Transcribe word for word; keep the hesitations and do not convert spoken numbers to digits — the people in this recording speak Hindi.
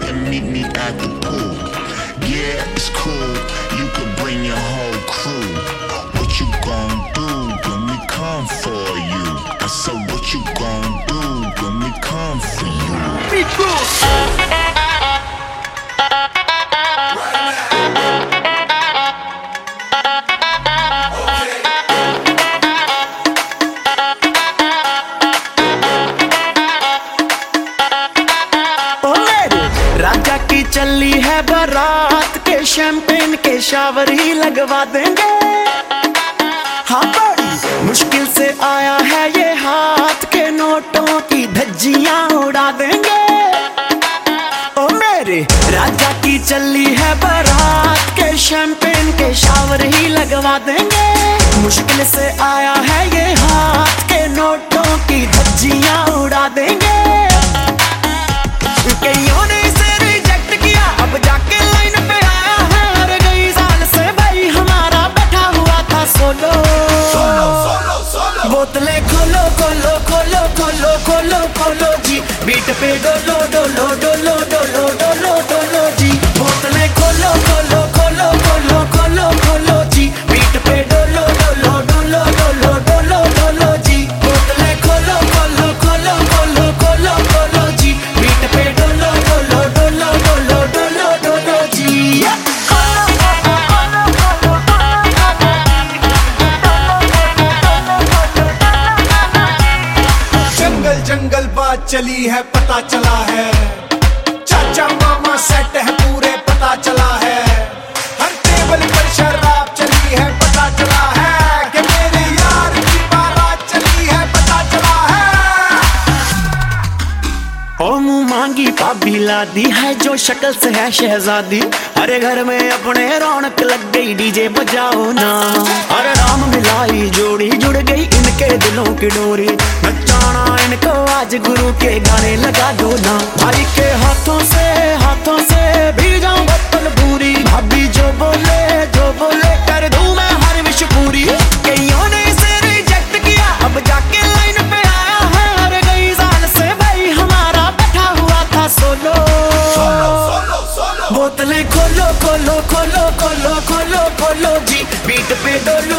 can meet me at the pool. Yeah, it's cool, you could bring your whole crew. What you gon' do when we come for you? I said, what you gon' do when we come for you? Be cool. राजा की चली है बारात के शैंपेन के शावर ही लगवा देंगे। हाँ बड़ी मुश्किल से आया है ये हाथ के नोटों की धज्जियां उड़ा देंगे। ओ मेरे राजा की चली है बारात के शैंपेन के शावर ही लगवा देंगे। मुश्किल से आया है ये हाथ के नोटों की धज्जियां उड़ा देंगे। कईयों ने इसे रिजेक्ट किया, अब जाके लाइन पे आया है। हर गई साल से भाई हमारा बैठा हुआ था सोलो। बोतलें खोलो खोलो खोलो खोलो खोलो खोलो जी, बीट पे डोलो डोलो डोलो डोलो डोलो डोलो जी। बोतलें खोलो खोलो खोलो खोलो खोलो खोलो जी, बीट पे डोलो डोलो डोलो डोलो डोलो डोलो जी। बोतलें खोलो खोलो खोलो खोलो खोलो खोलो जी, बीट पे डोलो डोलो डोलो डोलो डोलो डोलो जी। जंगल जंगल बात चली है, पता चला है चाचा मामा सेट है पूरे, पता चला है। हर टेबल पर शराब चली है, पता चला है कि मेरे यार की बारात चली है, पता चला है। ओ मुँह मांगी पाबी लादी है जो शक्ल से है शहजादी। अरे घर में अपने रौनक लग गई, डीजे बजाओ ना। अरे राम मिलाई जोड़ी जुड़ गई इनके दिलों की डोरी। नचाना इनको आज गुरु के गाने लगा दो ना। भाई के हाथों से हाथों से भी जाऊं बोतल पूरी। भाभी जो बोले जो बोले कर दूं मैं हर विश पूरी। कईयों ने इसे रिजेक्ट किया, अब जाके लाइन पे आया है। हर गई साल से भाई हमारा बैठा हुआ था सोलो। बोतलें खोलो खोलो खोलो खोलो खोलो खोलो जी, बीट पे डोलो